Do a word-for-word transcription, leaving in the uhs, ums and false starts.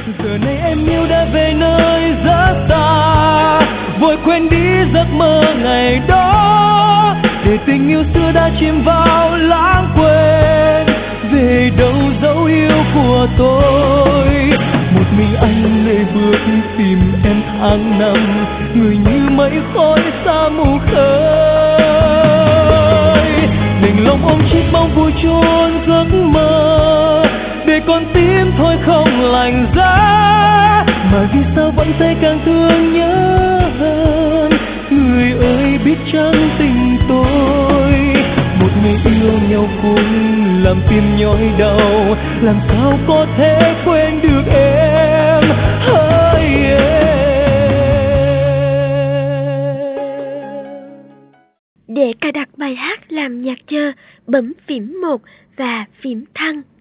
Giờ này em yêu đã về nơi rất xa, vội quên đi giấc mơ ngày đó, để tình yêu xưa đã chìm vào lãng quên. Về đâu dấu yêu của tôi, một mình anh lê bước tìm em tháng năm, người như mây khói xa mù khơi. Đành lòng ôm chiếc bóng vui chôn giấc mơ, để con tim thôi không lành giá, mà vì sao vẫn thấy càng thương nhớ hơn. Người ơi biết chăng tình tôi, một người yêu nhau cùng làm tim nhói đau, làm sao có thể quên được em hỡi em. Để cài đặt bài hát làm nhạc chờ, bấm phím một và phím thăng.